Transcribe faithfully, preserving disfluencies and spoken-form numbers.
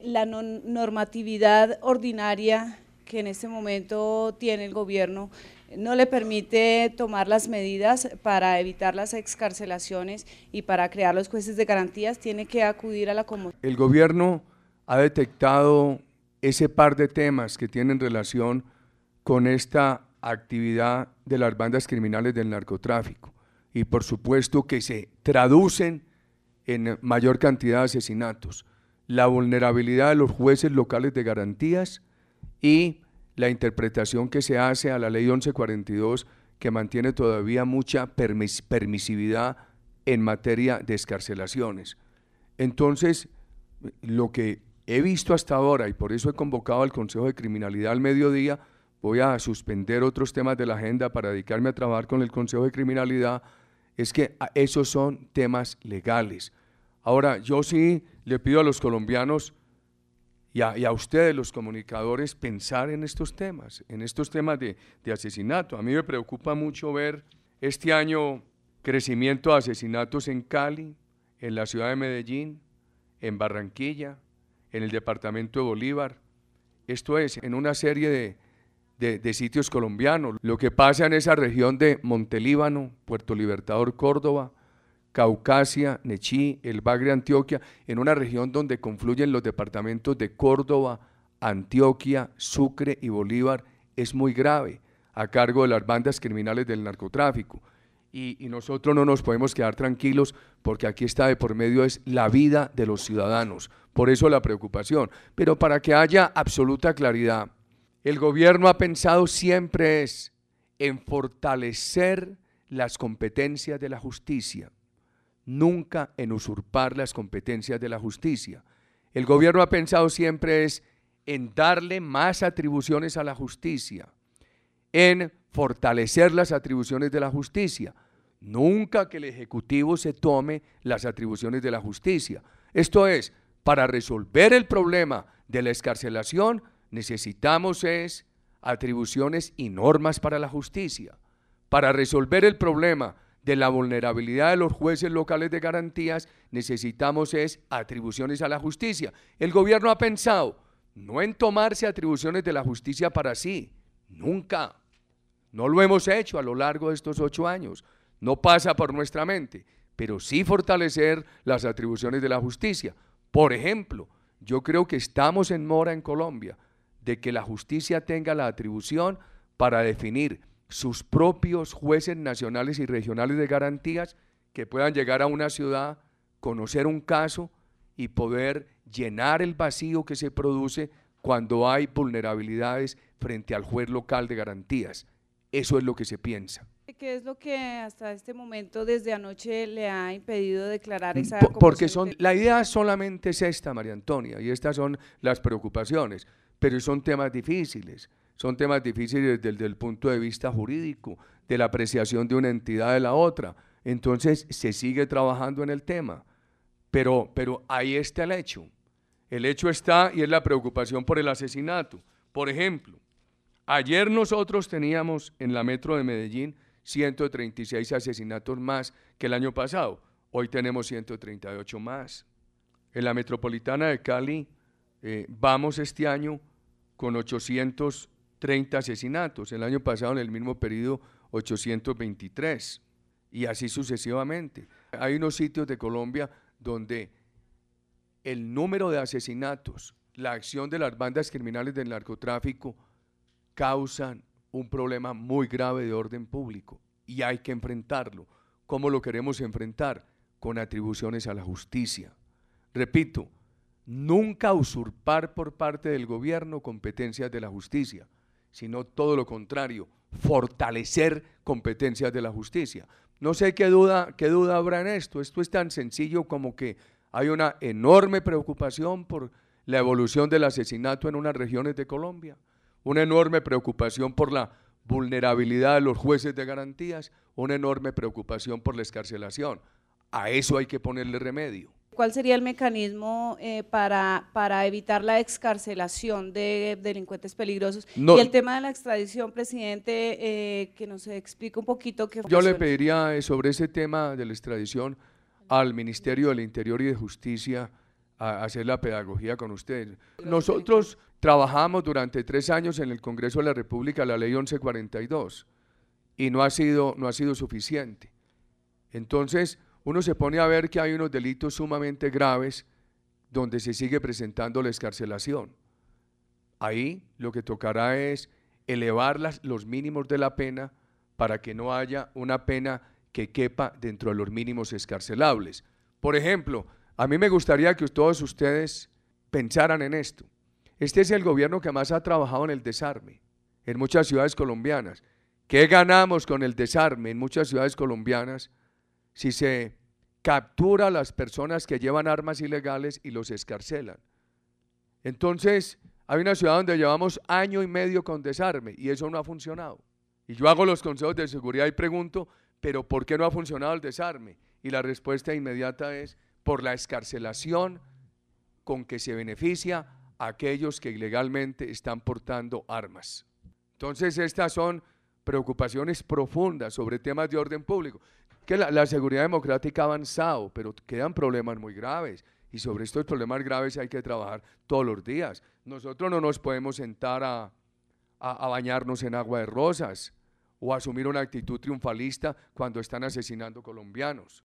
la non normatividad ordinaria que en este momento tiene el gobierno no le permite tomar las medidas para evitar las excarcelaciones y para crear los jueces de garantías, tiene que acudir a la comunidad. El gobierno ha detectado ese par de temas que tienen relación con esta actividad de las bandas criminales del narcotráfico y por supuesto que se traducen en mayor cantidad de asesinatos, la vulnerabilidad de los jueces locales de garantías y la interpretación que se hace a la ley once cuarenta y dos, que mantiene todavía mucha permis permisividad en materia de excarcelaciones. Entonces, lo que he visto hasta ahora, y por eso he convocado al Consejo de Criminalidad al mediodía, voy a suspender otros temas de la agenda para dedicarme a trabajar con el Consejo de Criminalidad, es que esos son temas legales. Ahora, yo sí le pido a los colombianos y a, y a ustedes, los comunicadores, pensar en estos temas, en estos temas de, de asesinato. A mí me preocupa mucho ver este año crecimiento de asesinatos en Cali, en la ciudad de Medellín, en Barranquilla, en el departamento de Bolívar. Esto es, en una serie de, de, de sitios colombianos. Lo que pasa en esa región de Montelíbano, Puerto Libertador, Córdoba, Caucasia, Nechí, el Bagre, Antioquia, en una región donde confluyen los departamentos de Córdoba, Antioquia, Sucre y Bolívar, es muy grave, a cargo de las bandas criminales del narcotráfico. Y, y nosotros no nos podemos quedar tranquilos porque aquí está de por medio es la vida de los ciudadanos, por eso la preocupación. Pero para que haya absoluta claridad, el gobierno ha pensado siempre es en fortalecer las competencias de la justicia, nunca en usurpar las competencias de la justicia. El gobierno ha pensado siempre es en darle más atribuciones a la justicia, en fortalecer las atribuciones de la justicia, nunca que el Ejecutivo se tome las atribuciones de la justicia. Esto es, para resolver el problema de la excarcelación, necesitamos es atribuciones y normas para la justicia. Para resolver el problema de la vulnerabilidad de los jueces locales de garantías, necesitamos es atribuciones a la justicia. El gobierno ha pensado no en tomarse atribuciones de la justicia para sí, nunca. No lo hemos hecho a lo largo de estos ocho años, no pasa por nuestra mente, pero sí fortalecer las atribuciones de la justicia. Por ejemplo, yo creo que estamos en mora en Colombia de que la justicia tenga la atribución para definir sus propios jueces nacionales y regionales de garantías que puedan llegar a una ciudad, conocer un caso y poder llenar el vacío que se produce cuando hay vulnerabilidades frente al juez local de garantías. Eso es lo que se piensa. ¿Qué es lo que hasta este momento, desde anoche, le ha impedido declarar esa Por, porque son, la idea solamente es esta, María Antonia, y estas son las preocupaciones, pero son temas difíciles. Son temas difíciles desde el punto de vista jurídico, de la apreciación de una entidad de la otra. Entonces se sigue trabajando en el tema, pero, pero ahí está el hecho. El hecho está y es la preocupación por el asesinato. Por ejemplo, ayer nosotros teníamos en la metro de Medellín ciento treinta y seis asesinatos más que el año pasado. Hoy tenemos ciento treinta y ocho más. En la metropolitana de Cali eh, vamos este año con ochocientos treinta asesinatos, el año pasado en el mismo periodo ochocientos veintitrés y así sucesivamente. Hay unos sitios de Colombia donde el número de asesinatos, la acción de las bandas criminales del narcotráfico causan un problema muy grave de orden público y hay que enfrentarlo. ¿Cómo lo queremos enfrentar? Con atribuciones a la justicia. Repito, nunca usurpar por parte del gobierno competencias de la justicia, sino todo lo contrario, fortalecer competencias de la justicia. No sé qué duda, qué duda habrá en esto. Esto es tan sencillo como que hay una enorme preocupación por la evolución del asesinato en unas regiones de Colombia, una enorme preocupación por la vulnerabilidad de los jueces de garantías, una enorme preocupación por la excarcelación. A eso hay que ponerle remedio. ¿Cuál sería el mecanismo eh, para, para evitar la excarcelación de delincuentes peligrosos? No, y el tema de la extradición, presidente, eh, que nos explique un poquito qué Yo le pediría sobre ese tema de la extradición al Ministerio del Interior y de Justicia a hacer la pedagogía con ustedes. Nosotros trabajamos durante tres años en el Congreso de la República la ley once cuarenta y dos y no ha sido, no ha sido suficiente. Entonces, uno se pone a ver que hay unos delitos sumamente graves donde se sigue presentando la excarcelación. Ahí lo que tocará es elevar las, los mínimos de la pena para que no haya una pena que quepa dentro de los mínimos excarcelables. Por ejemplo, a mí me gustaría que todos ustedes pensaran en esto. Este es el gobierno que más ha trabajado en el desarme en muchas ciudades colombianas. ¿Qué ganamos con el desarme en muchas ciudades colombianas si se captura a las personas que llevan armas ilegales y los excarcelan? Entonces, hay una ciudad donde llevamos año y medio con desarme y eso no ha funcionado. Y yo hago los consejos de seguridad y pregunto, ¿pero por qué no ha funcionado el desarme? Y la respuesta inmediata es por la excarcelación con que se beneficia a aquellos que ilegalmente están portando armas. Entonces, estas son preocupaciones profundas sobre temas de orden público. Que la, la seguridad democrática ha avanzado, pero quedan problemas muy graves. Y sobre estos problemas graves hay que trabajar todos los días. Nosotros no nos podemos sentar a, a, a bañarnos en agua de rosas o asumir una actitud triunfalista cuando están asesinando colombianos.